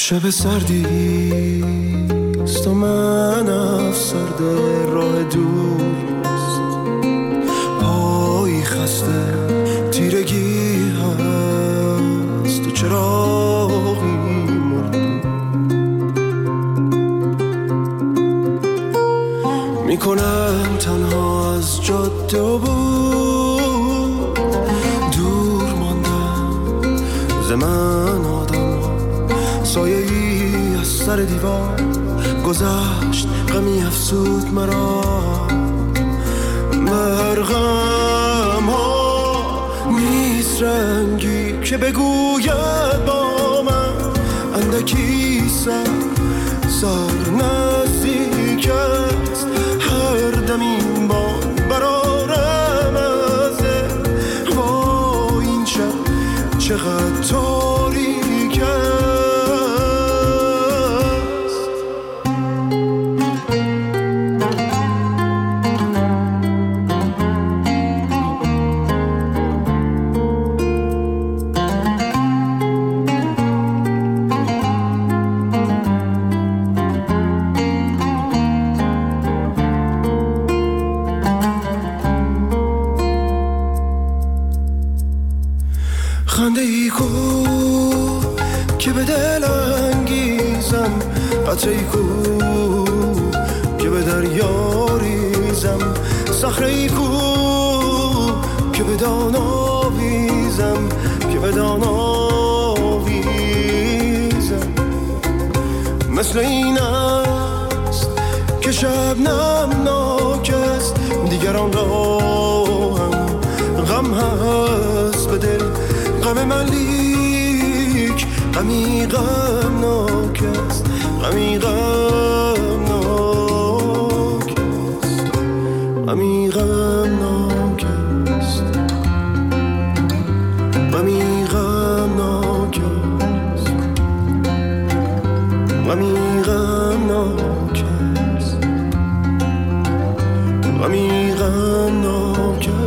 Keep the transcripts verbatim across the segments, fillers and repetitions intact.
شب سردیست و من افسرده راه دوست، پایی خسته تیرگی هست و چراغی مرده میکنم تنها از جاده و بود دور ماندم زمان آدم سایه ای از سر دیوار گذشت غمی افسود مرا مرغم ها نیست رنگی که بگوید با من اندکی سر سر نزدیک است هر دم این بان برارم ازه وای این شب چقدر تاریک است. خنده ای کو که به دل انگیزم، قطره ای کو که به دریا ریزم، صخره ای کو که به دان آویزم که به دان آویزم. مثل این است که شبنم ناک است، دیگران را هم غم هست به دل، غم من لیک غمی غم ناک است، غمی غم ناک است، غمی غم ناک است، غمی غم ناک است، غمی غم ناک است، غمی غم ناک است.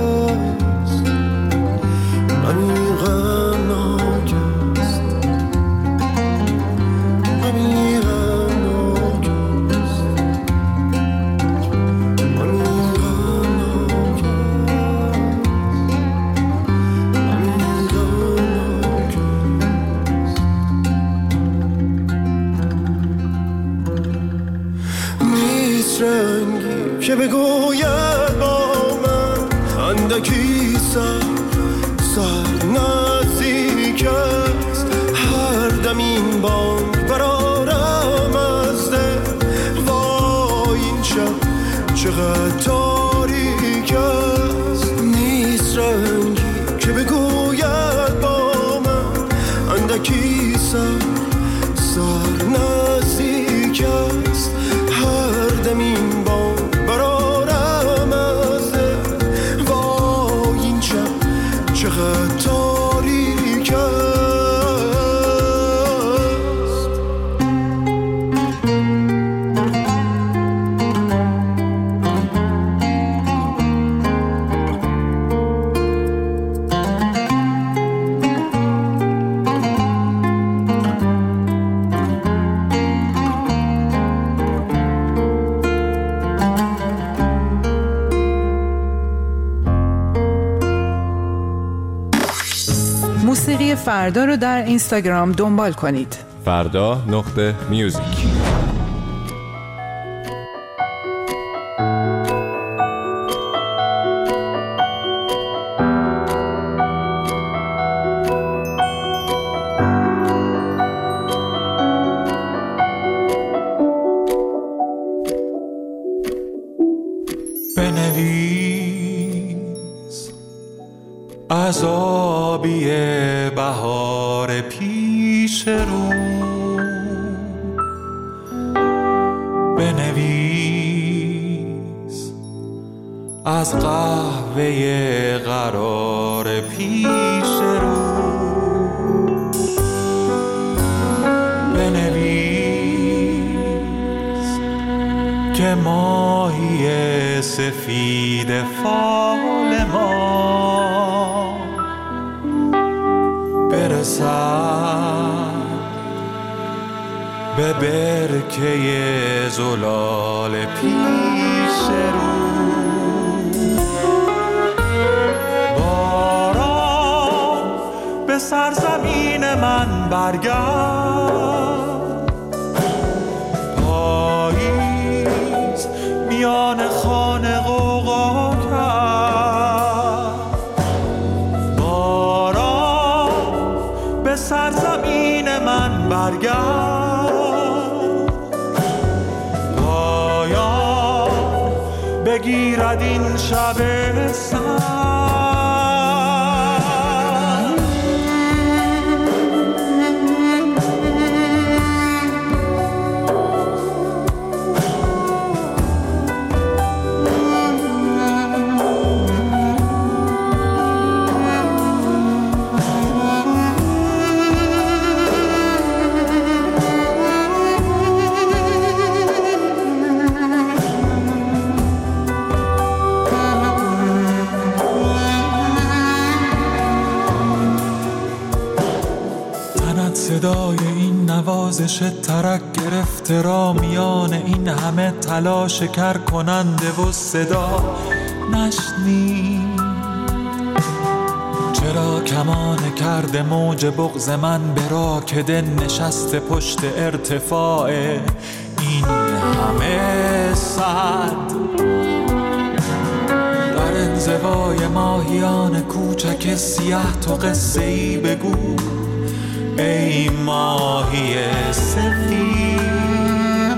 که بگوید با من اندکی سر سر نزدیک است هر دم این بانگ برارم از دل وای این شب چقدر تاریک است. نیست رنگی که بگوید با من اندکی سر سر نزدیک است هر دم این بانگ برارم از دل وای این شب چقدر تاریک است. موسیقی فردا رو در اینستاگرام دنبال کنید. فردا نقطه میوزیک. بنویس از آبی بهار پیش رو، بنویس از قهوه قرار پیش رو، بنویس که ماهی سفید فال ما برسد به برکه زلال پیش رو. باران به سرزمین من برگرد، پاییز میان خانه غوغا کرد. باران به سرزمین من برگرد، بگیرد این شب سر. صدای این نوازش ترک گرفته را میان این همه تلاش کر کننده و صدا نشنید. چرا کمان کرده موج بغض من به راکده نشسته پشت ارتفاع این همه صد؟ در انزوای ماهیان کوچک سیاه تو قصه ای بگو ای ماهی سفید.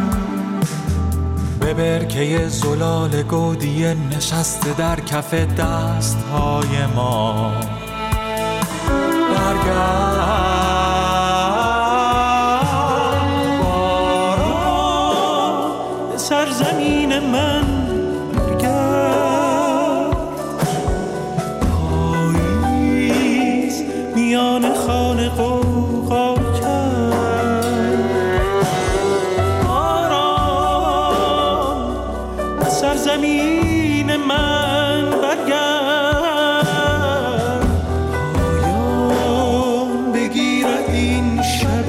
به برکه زلال گودی نشسته در کف دستهای ما برگرد. باران به سرزمین من برگرد، پاییز میان خانه غوغا کرد. باران به سرزمین من برگرد، پایان بگیرد این شب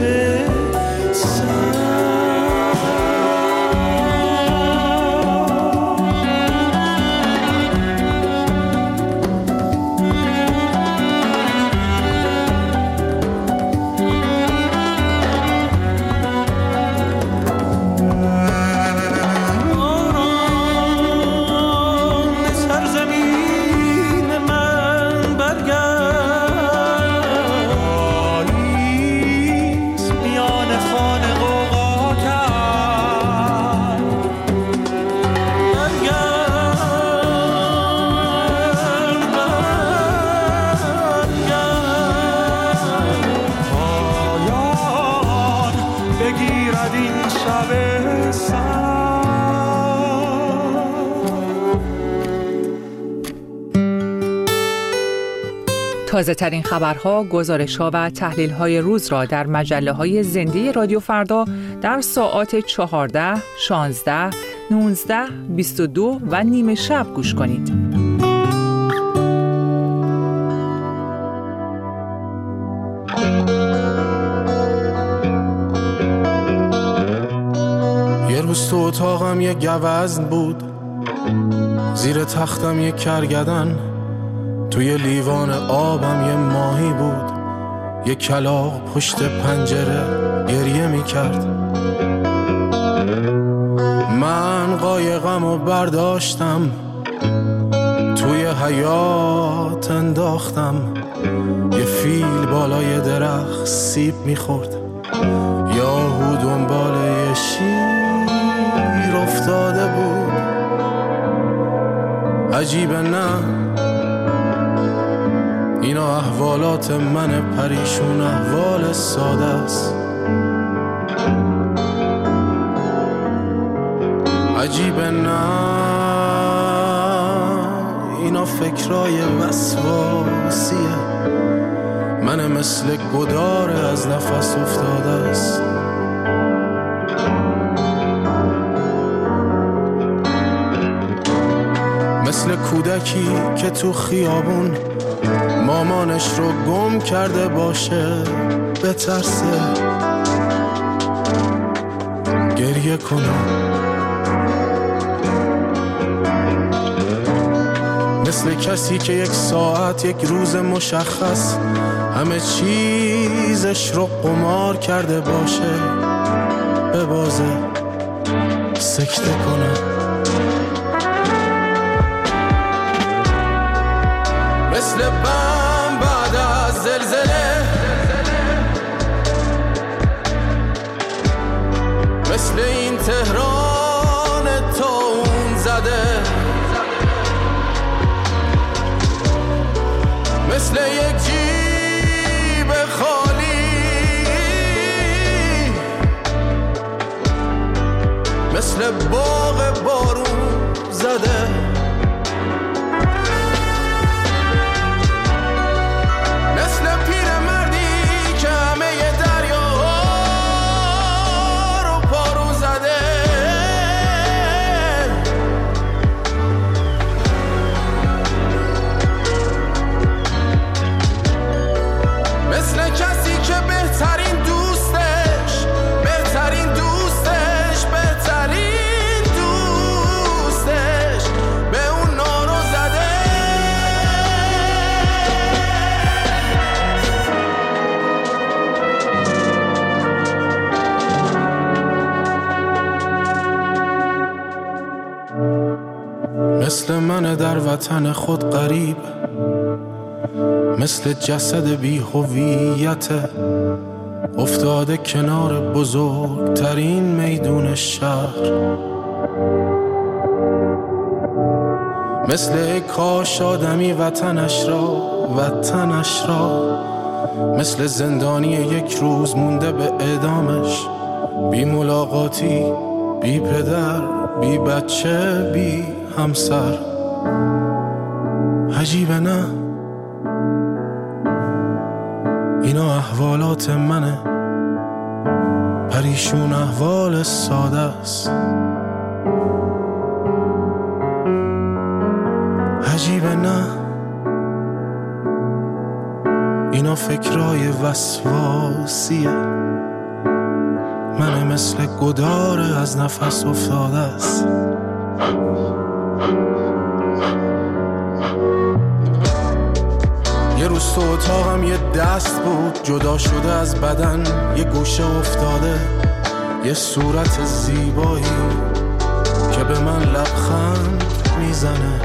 تازه ترین خبرها، گزارش‌ها و تحلیل‌های روز را در مجله‌های زنده رادیو فردا در ساعات چهارده، شانزده، نوزده، بیست و دو و نیمه شب گوش کنید. یه روز تو اتاقم یه گوزن بود، زیر تختم یه کرگدن، توی لیوان آبم یه ماهی بود، یه کلاغ پشت پنجره گریه میکرد. من قایقم و برداشتم توی حیاط انداختم، یه فیل بالای درخت سیب میخورد، یاهو دنبال یه شیر افتاده بود. عجیبه نه اینا احوالات من پریشون، احوال ساده است. عجیبه نه اینا فکرای وسواسیه، من مثل گدار از نفس افتاده است. مثل کودکی که تو خیابون مامانش رو گم کرده باشه بترسه، گریه کنم. مثل کسی که یک ساعت یک روز مشخص همه چیزش رو قمار کرده باشه به بازه سکته کنم. مثل بم بعد از زلزله، مثل این تهران تون زده، مثل یک جیب خالی، مثل باغ بارون زده. مثل من در وطن خود غریب، مثل جسد بی هویت افتاده کنار بزرگترین میدون شهر. مثل کاش آدمی وطنش را وطنش را مثل زندانی یک روز مونده به اعدامش، بی ملاقاتی، بی پدر، بی بچه، بی همسر. عجیبه نه؟ اینا احوالات منه، پریشون احوال ساده است. عجیبه نه؟ اینا فکرای وسواسیه، من مثل گدار از نفس افتاده است. یه روز تو اتاقم یه دست بود جدا شده از بدن، یه گوشه افتاده، یه صورت زیبایی که به من لبخند میزنه،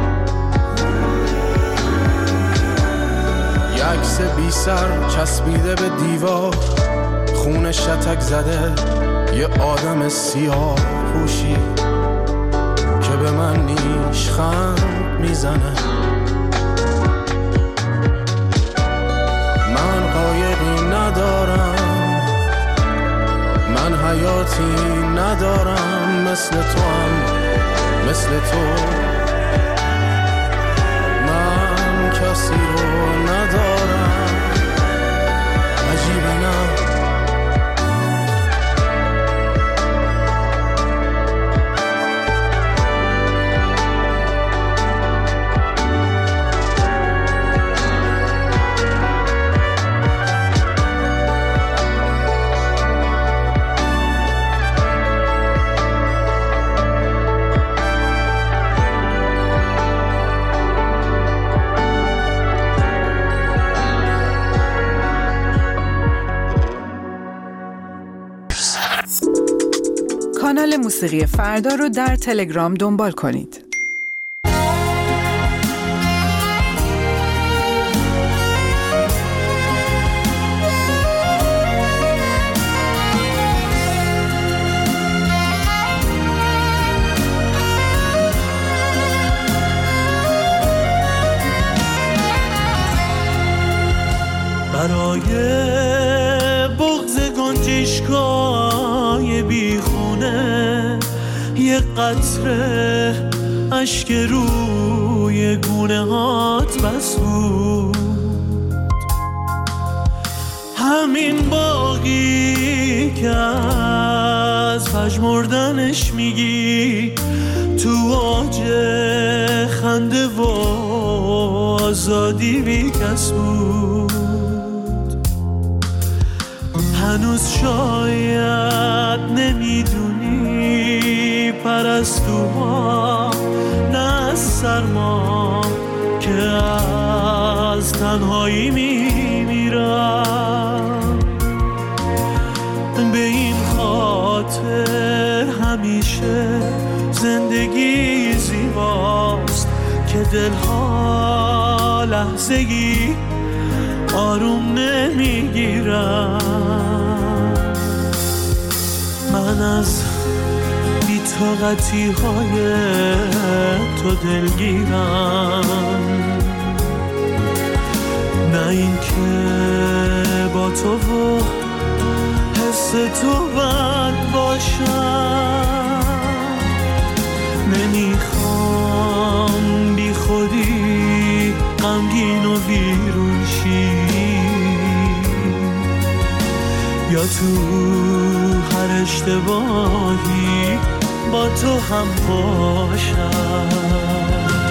یه عکس بی سر چسبیده به دیوار، خون شتک زده، یه آدم سیاه پوشی که به من نیشخند میزنه. من قایقی ندارم، من حیاتی ندارم، مثل تو هم مثل تو، من کسی رو ندارم. عجیبه نه؟ کانال موسیقی فردا رو در تلگرام دنبال کنید. برای بغض گنجشکای بیخونه یه قطره اشک روی گونه هات بس بود، همین باقی که از پژمردنش میگی تو آج خنده و آزادی بی کس بود. هنوز شاید نمیدونی پرستوها نه از سرما که از تنهایی میمیرم. به این خاطر همیشه زندگی زیباست که دلها لحظه‌ای آروم نمیگیرم. من از بی‌طاقتی های تو دلگیرم، نه این که با تو و حس تو بد باشم. نمیخوام بی خودی غمگین و ویرون شی، یا تو هر اشتباهی با تو هم باشم.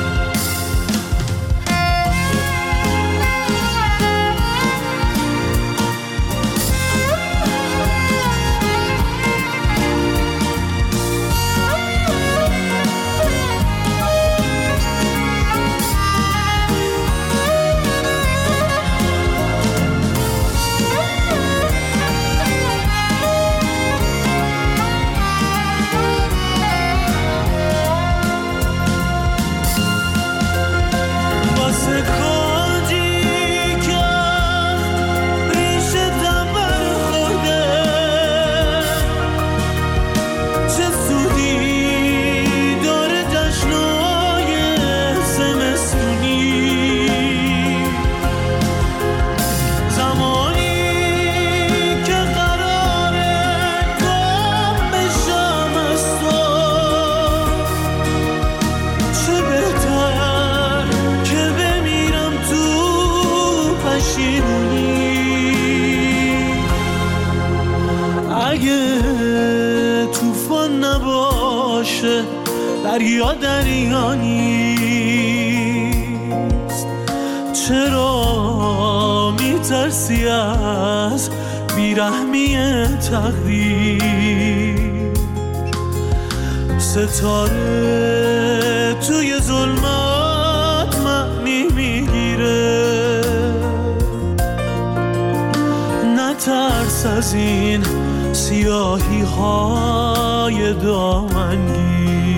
دریا دریا نیست، چرا میترسی از بیرحمی تقدیر؟ ستاره توی ظلمات معنی میگیره، نترس از این سیاهی های دامنگیر.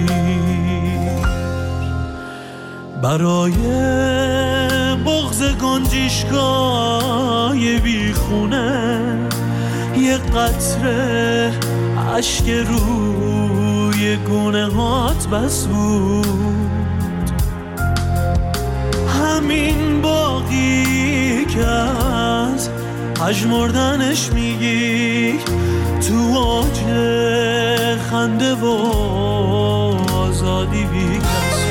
برای بغض گنجشگاه بیخونه یه قطره اشک روی گونه هات بس بود. همین باقی که از پژمردنش میگی تو اوج خنده و آزادی بی کس.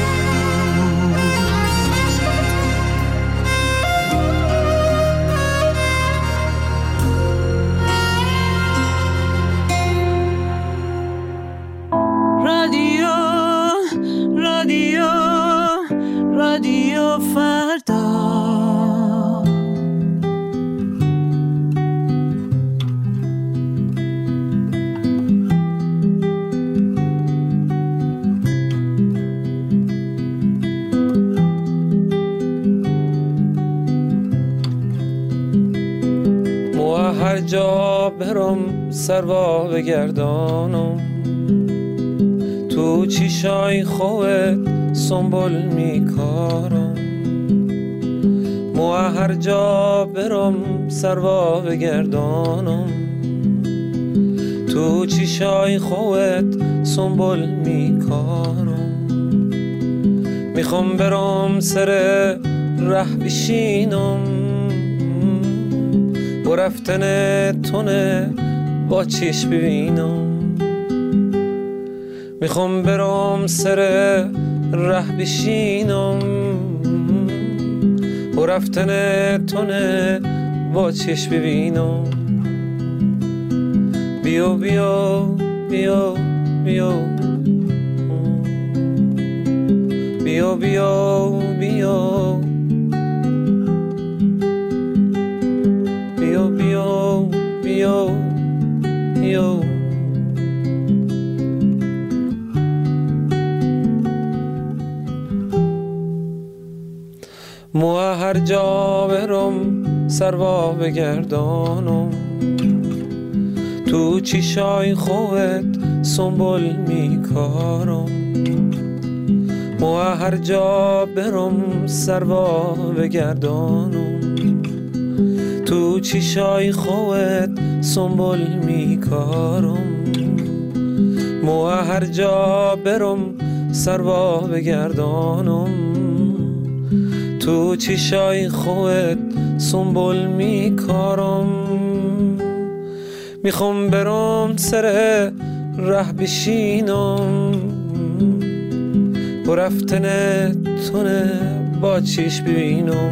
رادیو فردا مو هر جا برم سروا بگردانم، تو چیشای خوت سنبول میکارم. مو هر جا برم سروا بگردانم، تو چیشای خوت سنبول میکارم. میخوام برم سر ره بشینم، با رفتن تونه با چیش ببینم. میخوام برم سر ره بشینم، و رفتن تونه با چش ببینم. بیا بیا بیا بیا بیا بیا بیا بیا بیا بیا یو مو هر جا برم سروا بگردانم تو چیشای خوبت سنبول میکارم مو هر جا برم سروا بگردانم تو چیشای خوبت سنبول میکارم مو هر جا برم سروا بگردانم تو چیشای خوبت سنبول میکارم میخوام برم سر ره بشینم و رفتن تونه با چیش ببینم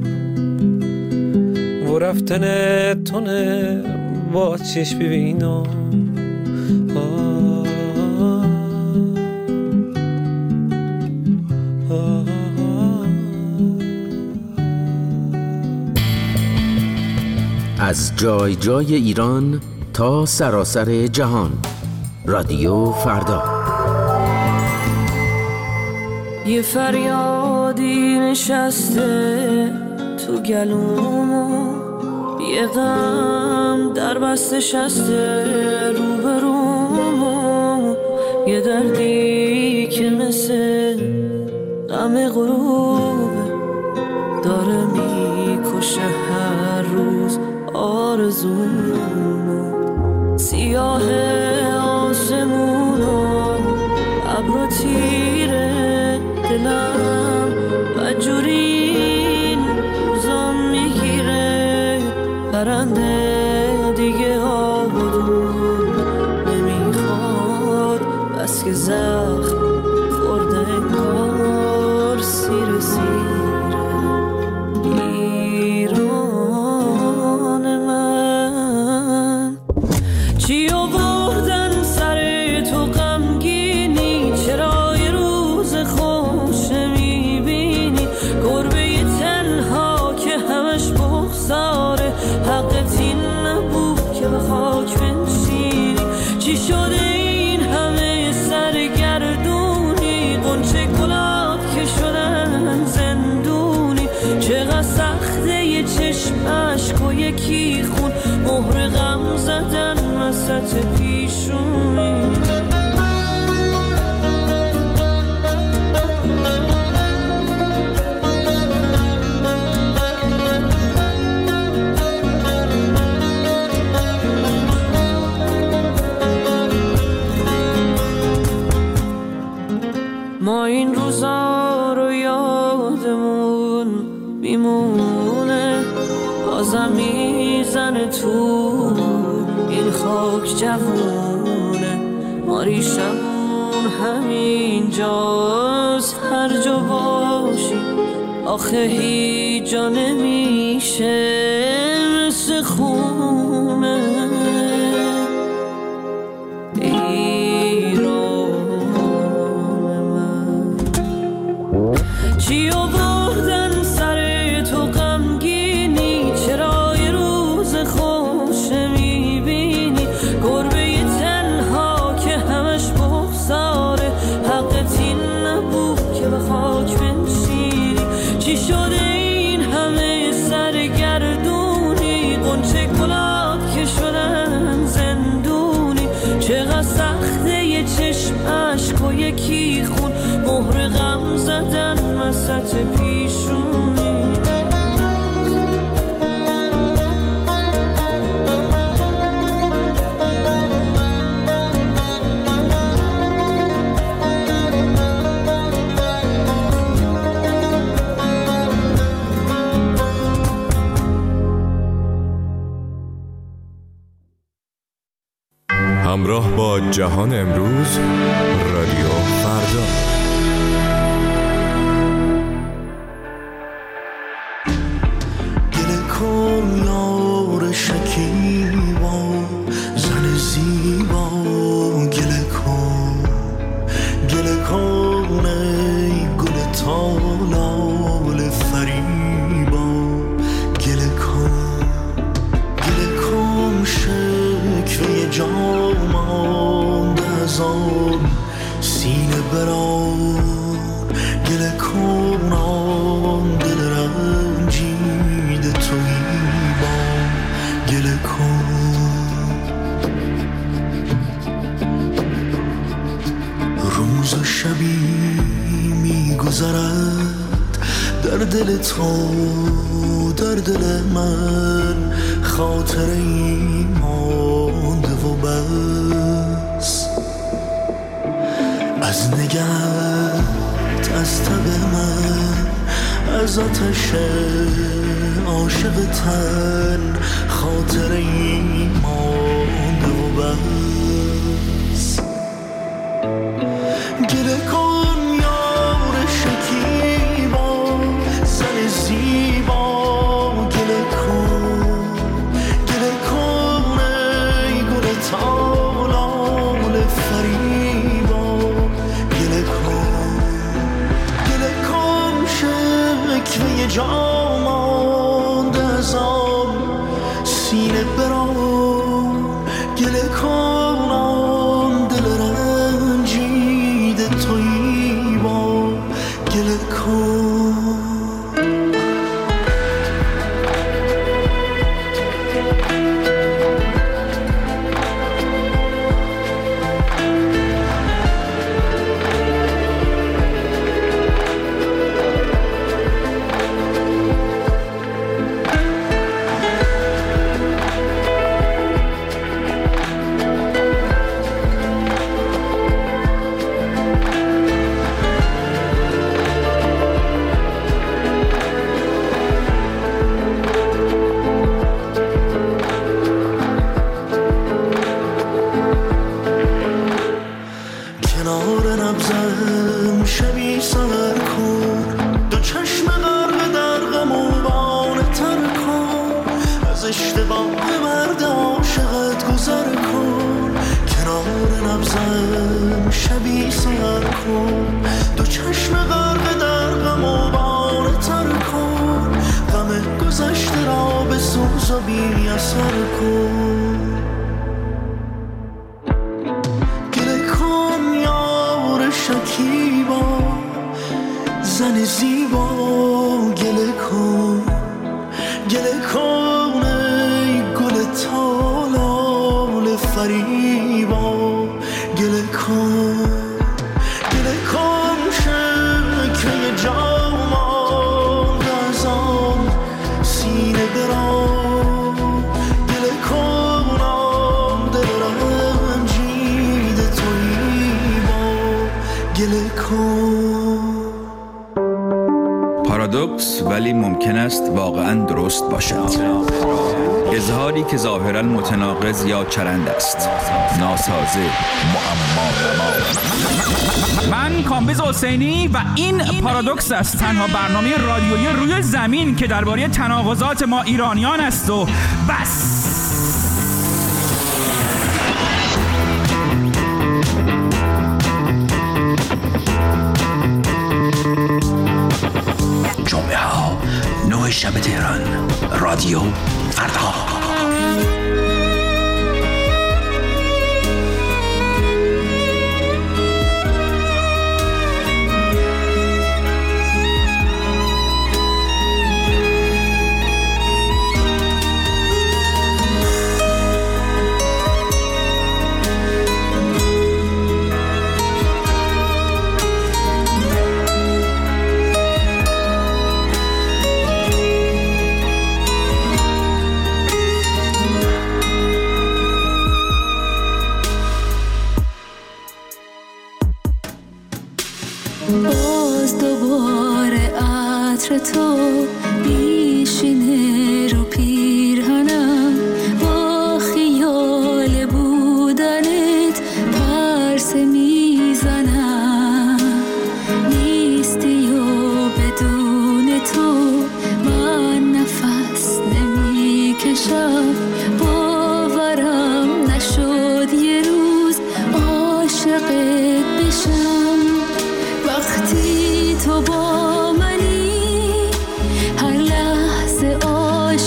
و رفتن تونه با چیش ببینم از جای جای ایران تا سراسر جهان، رادیو فردا. یه فریادی نشسته تو گلومو، یه غم در بست شسته روبرومو، یه دردی که مثل غم غروبه داره میکشه هر روز آرزومو. سیاه آسمونو ابرو تیره دلم بدجورین روزام میگیره، پرنده دیگه آبادون نمیخواد بس که زخم خورده انگار سیر سیره. ایران من چی آوردن سر تو غمگینی، چرا یه روز خوش نمیبینی، گربه ی تنها که همش بغضاره، حقت این نبود که به خاک بنشینی، چی شده این همه سرگردونی، غنچه گلاب که شدن زندونی، چقدر سخته یه چشم عشق و یکی خون، مهر غم زدن وسط پیشونی. ما این روزا رو یادمون میمونه، بازم میزنه تو این خاک جوونه، ما ریشمون همین جاست هر جا باشی، آخه هیچ جا نمیشه مثل خونه. چی آوردن سر تو غمگینی، چرا یه روز خوش نمیبینی، گربه ی تنها که همش بغضاره، حقت این نبود که به خاک بنشینی، چی شده این همه سرگردونی، غنچه گلاب که شدن زندونی، چقدر سخته یه چشم عشق و یکی خون، مهر غم زدن وسط پیشونی. همراه با جهان امروز، رادیو فردا. گله کن یار شکیبا، زن زیبا، گله کن، گله کن ای گل تالال فریبا، گله کن، گله کن شکوه جان برام گله کنم دل رنجیده تویی با گله کن روز و شبی میگذرد در دل تو در دل من خاطره ای مانده و بس از نگهت از تب من از آتش عاشق تن خاطره ای مانده و بس گله کن یار شکیبا زن زیبا گله کن گله کن ای گل تالال فریبا گله کن گله کن شکوه جا مانده از آن سینه برام گله کن آن دل رنجیده تویی با گله کن زن زیبا گله کن گله کن ای گل تالال فریبا گله کن گله کن شکوه جا مانده از آن سینه برام گله کن آن دل رنجیده تویی با گله کن. پارادوکس ولی ممکن است واقعاً درست باشد. اظهاری که ظاهراً متناقض یا چرند است. ناسازه، معما. من کامبیز حسینی و این پارادوکس است، تنها برنامه رادیویی روی زمین که درباره تناقضات ما ایرانیان است و بس. جمعه ها نه شب تهران، رادیو فردا. باز دوباره عطر تو بیشینه رو پیرهنم، با خیال بودنت پرسه میزنم. نیستی و بدون تو من نفس نمیکشم. باورم نشد یه روز عاشقت بشم. وقتی تو با منی هر لحظه عاشقت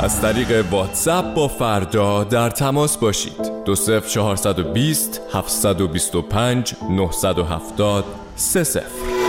از طریق واتساپ با فردا در تماس باشید. دو صفر چهارصد و بیست هفتصد و بیست و پنج نهصد و هفتاد سه صفر.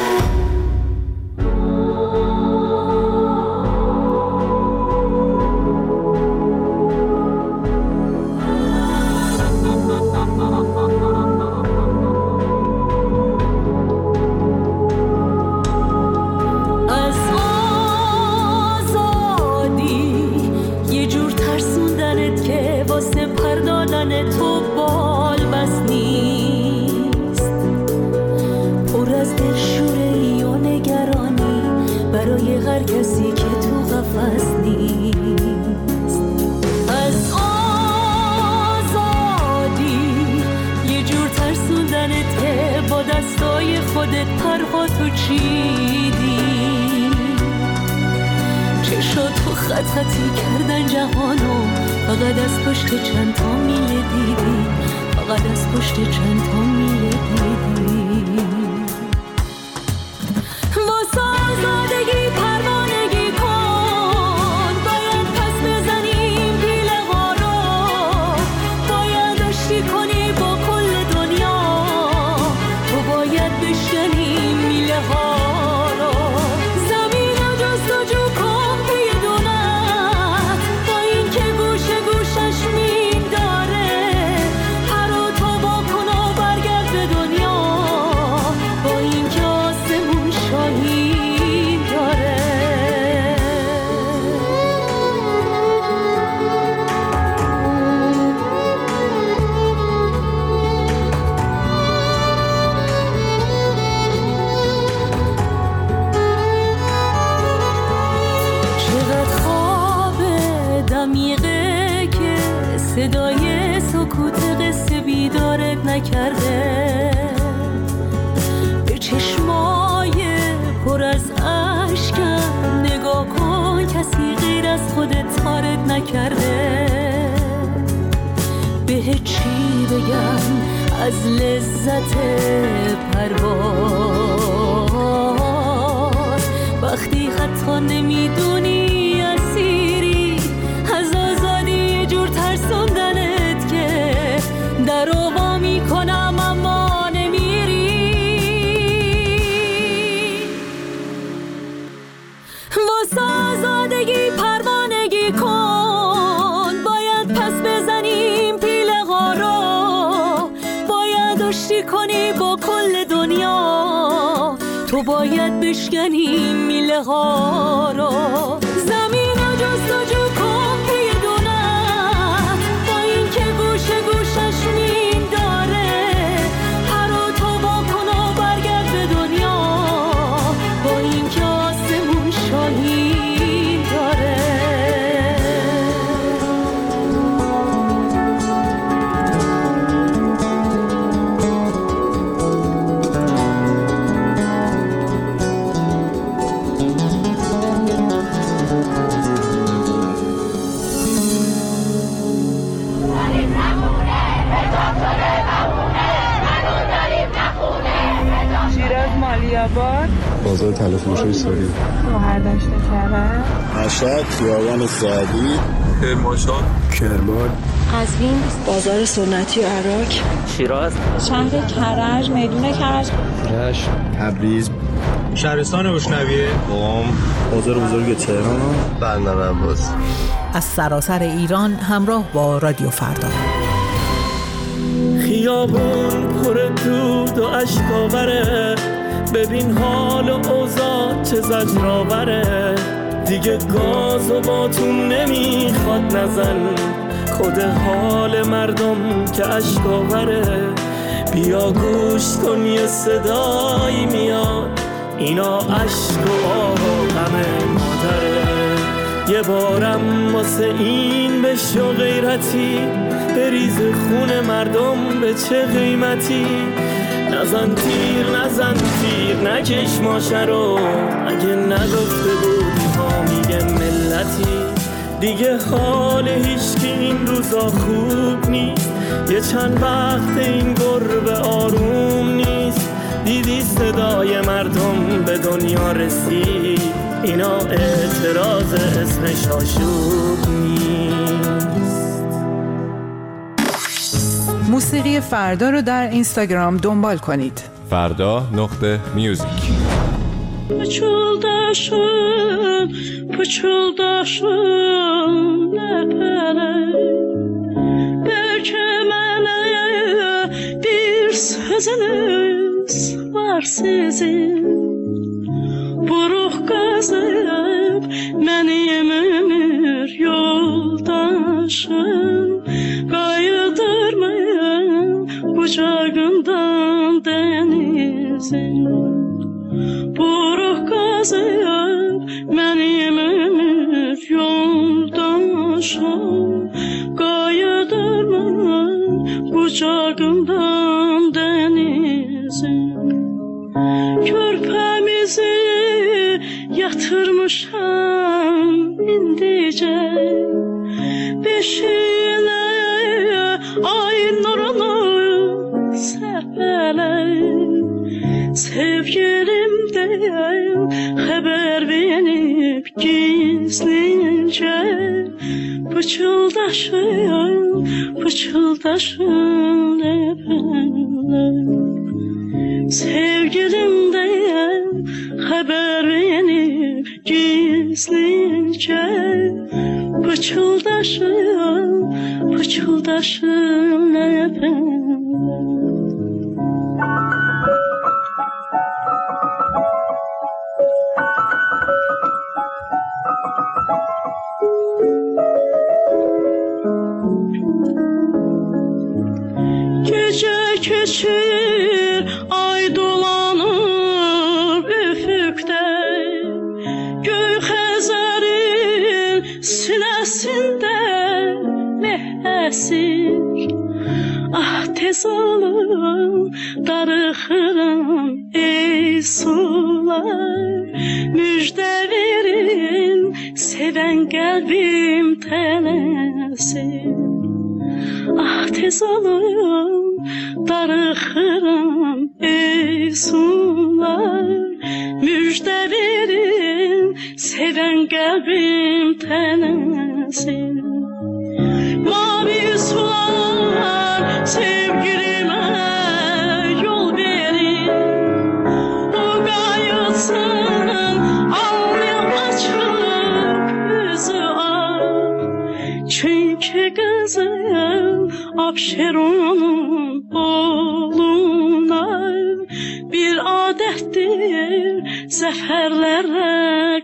خط خطی کردن جهانو، فقط از پشت چند تا میله دیدی، فقط از پشت چند تا میله دیدی. واسه آزادگی پروانگی کن، باید پس بزنیم پیله ها رو، باید آشتی کنی با کل دنیا، تو باید بشکنی میله ها رو. زمین رو جستجو کن پی دونت، با این که گوشه گوشش مین داره، پر و تابا کن و برگرد به دنیا، با این که آسمون شاهین داره. چقدر خواب دمیقه که صدای سکوت قصه بیدارت نکرده، به چشمای پر از اشکم نگاه کن، کسی غیر از خودت تارت نکرده. به چی بگم از لذت پرواز، وقتی حتی نمیدونی اسیری از آزادی، یه جور ترسوندنت که در رو وا میکنم اما نمیری. واسه آزادگی پروانگی کن، باید پس بزنیم پیله ها رو، باید آشتی کنی با کل دنیا، تو باید بشکنی میله ها رو. زمین رو جستجو کن پی دونت، با این که گوشه گوشش مین داره، پر و تابا کن و برگرد به دنیا، با این که آسمون شاهین داره. شیراز مالیاباد، بازار تلفروشی ساری، مهردشت کرم، مشهد خیابان سعدی، کرمانشاه، کرمان، قزوین، بازار سنتی و عراق، شیراز، شهر کرج، میدون کرج، رشت، تبریز، شهرستان بوشنویه، قم، بازار بزرگ تهران، بندر عباس. از سراسر ایران همراه با رادیو فردا. خیابون پر دود و اشکاوره، ببین حال و اوضاع چه زجرآوره، دیگه گاز و باتون نمیخواد نزن، خود حال مردم که اشکاوره. بیا گوش کن یه صدایی میاد، اینا عشق و آه و غم مادره. یه بارم واسه این بشو غیرتی، بریز خون مردم به چه قیمتی. نزن تیر نزن تیر نکش ماشه رو، اگه نگفته بودی ها میگه ملتی. دیگه حال هیچکی این روزا خوب نیست، یه چند وقت این گربه آروم نیست. دیدی صدای مردم به دنیا رسید، اینا اعتراض اسمش آشوب نیست. موسیقی فردا رو در اینستاگرام دنبال کنید. فردا نقطه میوزیک. Pıçıldaşın, pıçıldaşın ləpələr, bəlkə mənə bir sözünüz var sizin. Buruq qazıb mənim ömür yoldaşım, qayıdırmayın bucağından dənizin. Buruq qazıb mənim ömür yoldaşım, qayıdırmın bucağından dənizin. Körpəmizi yatırmışam indicə, beşiğinə ay nurunu səpələk. Sevgilimden haber verip gizlice, pıçıldaşın, pıçıldaşın efendim. Sevgilimden haber verip gizlice, pıçıldaşın, pıçıldaşın efendim. Gece keçir, ay dolanır üfüqdə, göy xəzərin sinəsində meh əsir. Ah tez olun, darıxıram ey sular, müjdə verin, sevən qəlbim tələsir. Ah tez olun, darıxıram ey sular, müjdə verin, sevən qəlbim tələsir. Mavi sular sevgilimə yol verin, o qayıtsın, alnı açıb üzü ağ. Çünki qızım Abşeron'un oğluna bir adettir zəfərlərə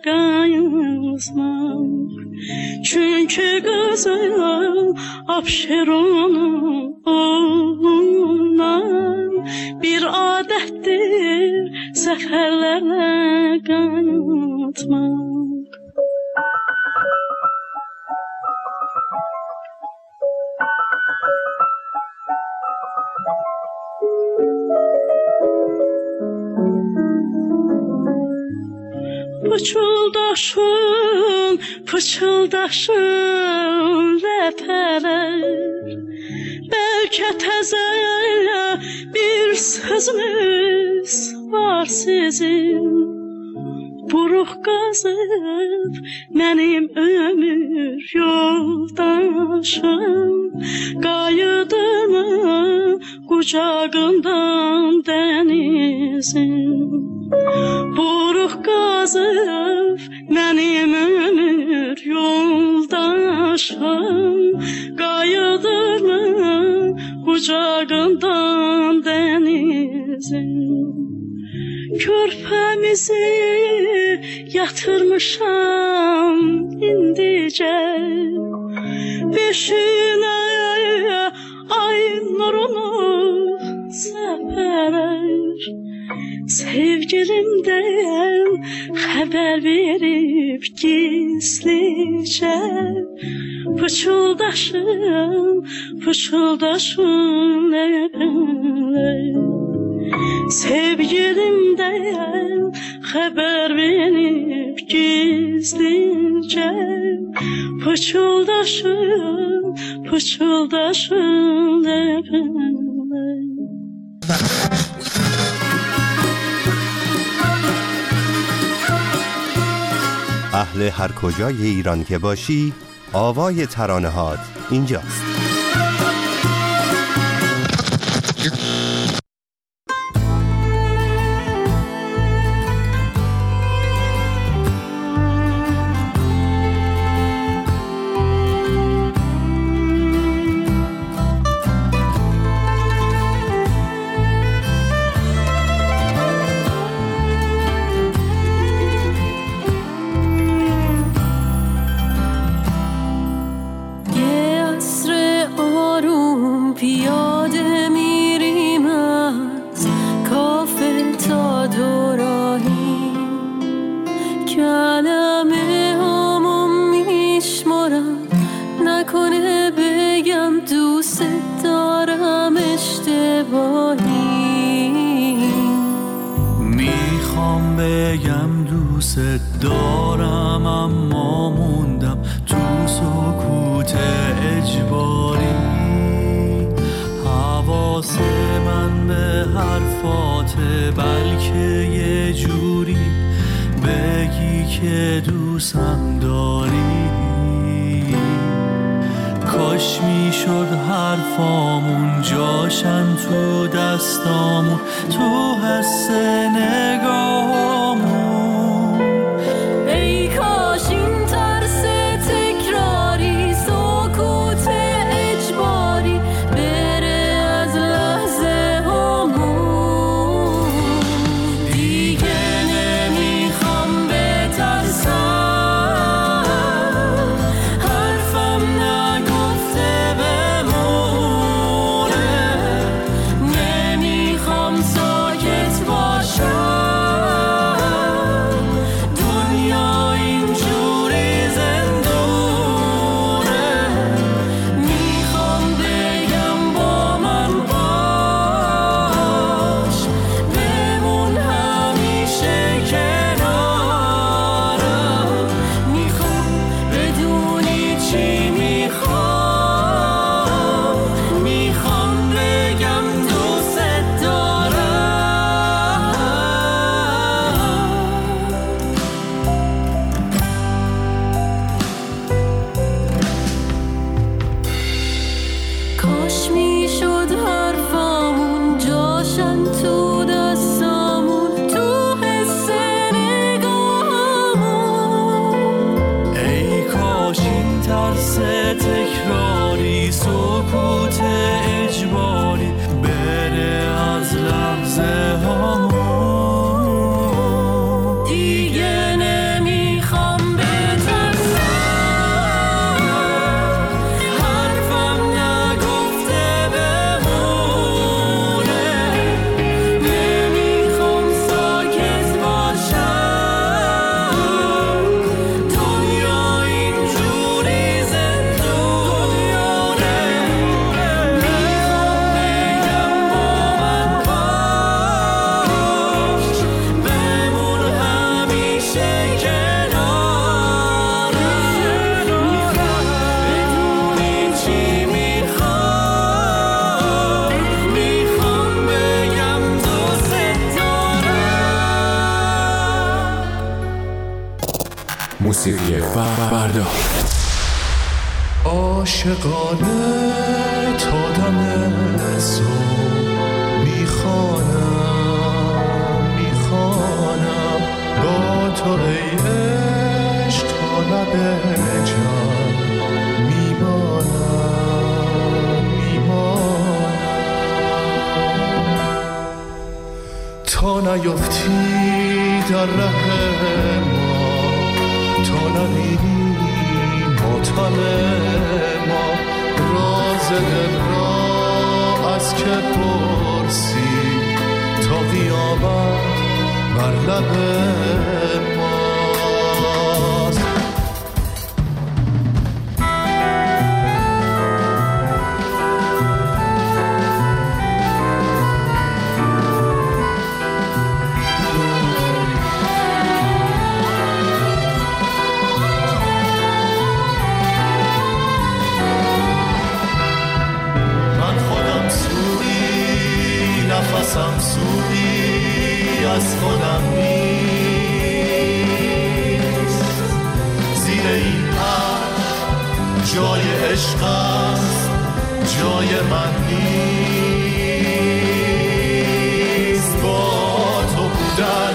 qayızmaq. Çünki qızım Abşeron'un oğluna bir adettir zəfərlərə qayızmaq. Pıçıldaşın, pıçıldaşın ləpələr, bəlkə təzə bir sözünüz var sizin. Buruq qazıb mənim ömür yoldaşım, qayıdırmı qucağından dənizin. Buruq qazıb mənim ömür yoldaşım, qayıdırmı qucağından dənizin. Körpəmizi yatırmışam indicə, beşiğinə ay nurunu səpərək. Sevgilimden haber verip gizlice, pıçıldaşın, pıçıldaşın efendim. Sevgilimden haber verip gizlice, pıçıldaşın, pıçıldaşın efendim. اهل هر کجای ایران که باشی، آوای ترانه‌هات اینجاست. دارم اما موندم تو سکوت اجباری. حواس من به حرفاته، بلکه یه جوری بگی که دوستم داری. کاش میشد حرفامون جاشن تو دستامون، تو حس نگاهامون. موسیقی فردا. عاشقانه تا دم صبح میخوانم میخوانم با تو ای عشق تا لب جان میمانم میمانم تا نیفتی در ره ما، تا نبینی ماتم ما، راز دل را از که پرسی تا قیامت بر لب ماست. نفسم سوی از خودم نیست، جای عشق است جای من نیست. با تو بودن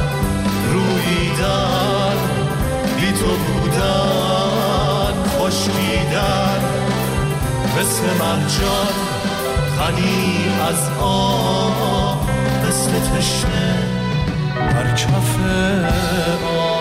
رویدن بی تو بودن خشکیدن مثل مرجان غنی از آب مثل تشنه بر کف آب.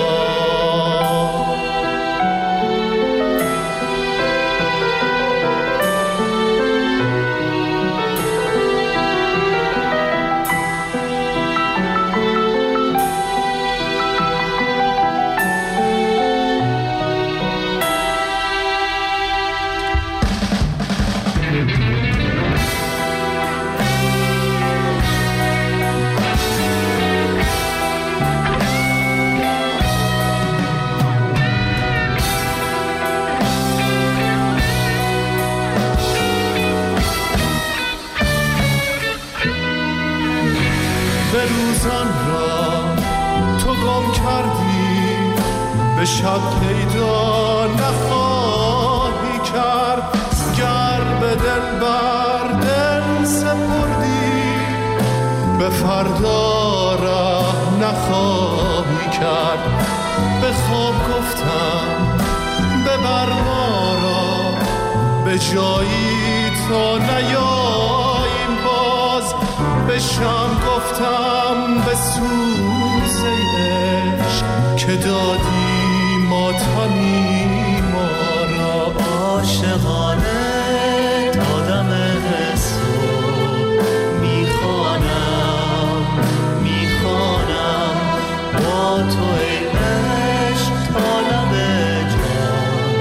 به شب پیدا نخواهی کرد گر به دل بر دل سپردی به فردا ره نخواهی کرد. به خواب گفتم ببر ما را به جایی تا نیاییم باز. به شم گفتم به سوز عشق که دادی ماتمی ما را. عاشقانه آدم صبح میخوانم میخوانم با تو ای عشق تا لب جان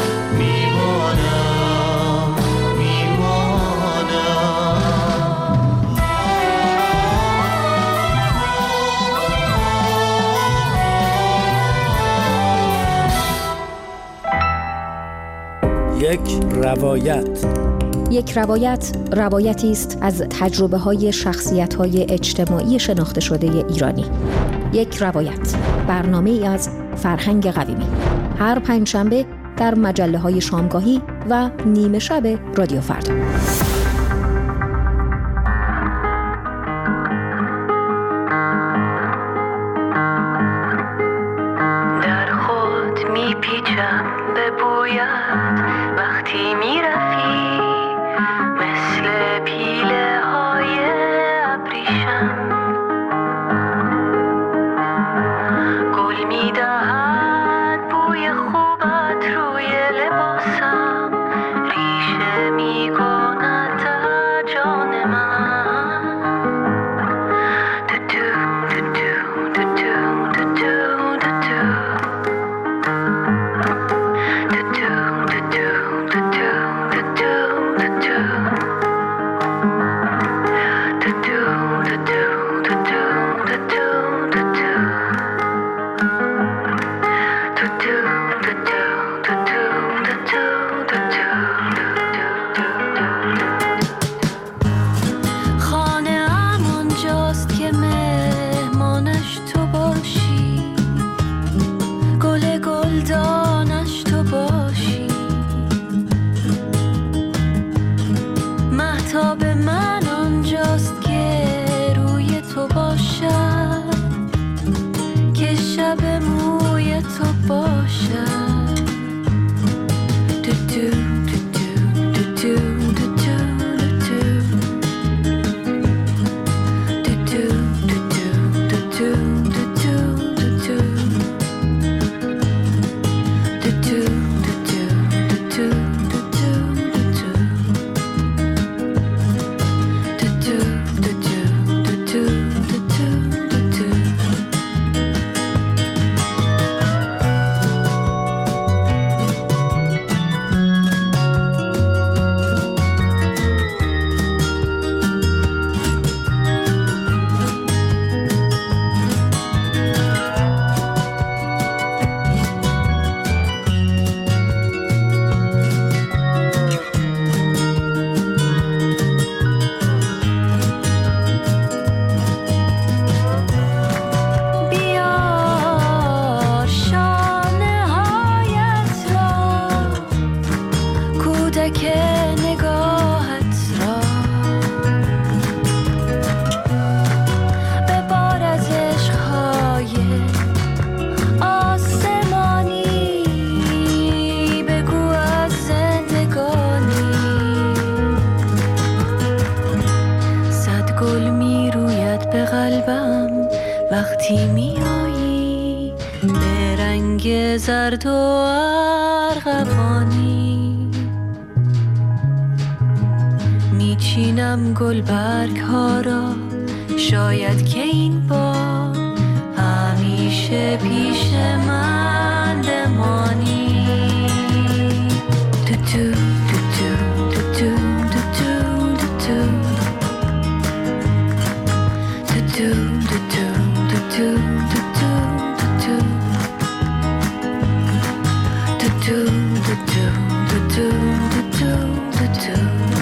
میمانم میمانم. یک روایت. یک روایت روایتی است از تجربه های شخصیت های اجتماعی شناخته شده ایرانی. یک روایت، برنامه ای از فرهنگ قویمی، هر پنجشنبه در مجله های شامگاهی و نیمه شب رادیو فردا. در خود میپیچم به بویت وقتی میرفی مثل پیله های ابریشم. گل میدهد بوی خوبت روی لباسم، ریشه میکند در جان من. دو دو دو دو دو دو دو دو. Do do do do do do do. مشترک نگاهت را به بار از عشقهای آسمانی بگو از زندگانی. صد گل می روید به قلبم وقتی می آیی به رنگ زرد و ارغوانی. میچینم گل برگ ها را شاید که این بار همیشه پیش من بمانی. تو تو تو تو تو تو تو تو تو تو تو تو تو